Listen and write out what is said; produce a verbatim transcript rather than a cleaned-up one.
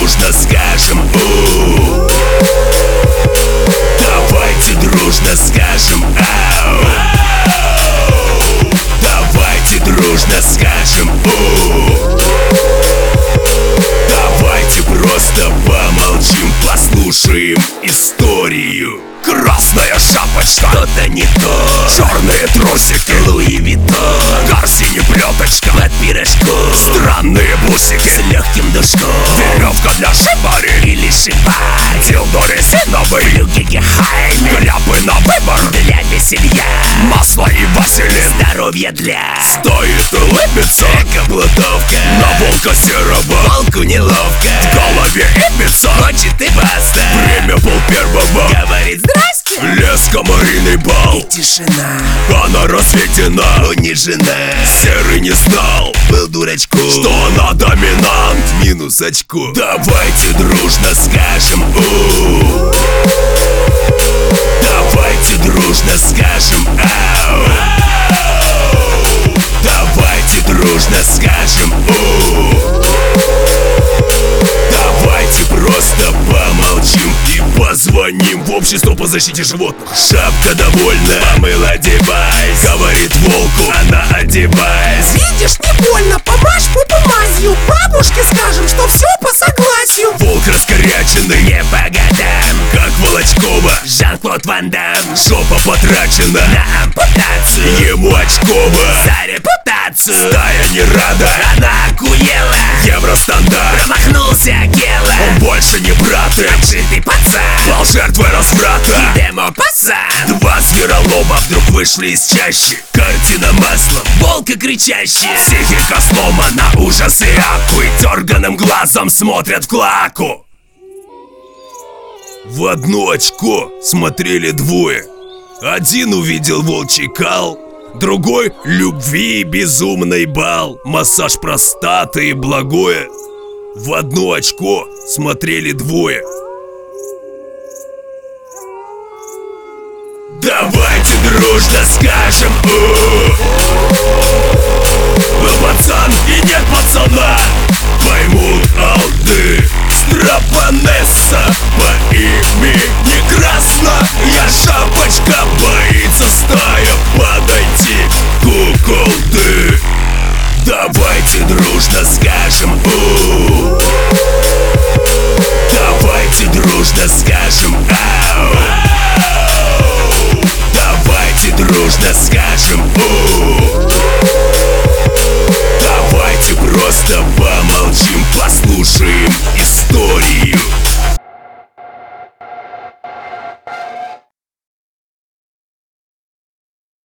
дружно скажем у. Давайте дружно скажем ау. Давайте дружно скажем у. Давайте просто помолчим, послушаем историю. Красная шапочка, что-то не то. Черные трусики, Луи Виттон. Корсине плеточка под пирожком. Странные бусики с легким душком. Веревка для шибари или шибай. Дилдо резиновый, люки гехайм. Кляпы на выбор для веселья. Масло и василин, здоровье для. Стоит улыбиться, эко-плутовка. На волка серого, волку неловко. В голове имется, хочет и баста. Время пол первого, говорит здрасте. Лес, комариный бал и тишина. Она рассветена, но не жена. Серый не знал, был дурачком, что она доминант, минус очко. Давайте дружно скажем у. Давайте дружно скажем ау. Давайте дружно скажем у. Давайте просто помолчим и позвоним в общество по защите животных. Шапка довольна, помыл, одевайся. Говорит волку, она одевайся. Видишь, не больно, помажь пупу мазью. Бабушке скажем, что все по согласию. Волк раскоряченный, не по годам, как Волочкова, Жан-Клод Ван Дам. Жопа потрачена на ампутацию, ему очково за репутацию. Стая не рада, она охуела. Евростандарт, промахнулся Гела. Он больше не брат, отжитый пацан, пал жертвой разврата и демо-пасан. Два зверолома вдруг вышли из чащи. Картина маслом, волка кричащий. Психика сломана, ужасы аку. И дерганым глазом смотрят в клаку. В одно очко смотрели двое. Один увидел волчий кал, другой — любви и безумный бал. Массаж простаты и благое. В одно очко смотрели двое. Давайте дружно скажем у. Был пацан и нет пацана. Поймут алды. Страпанесса по имени Красна. Я шапочка, боится стая подойти куколды. Давайте дружно скажем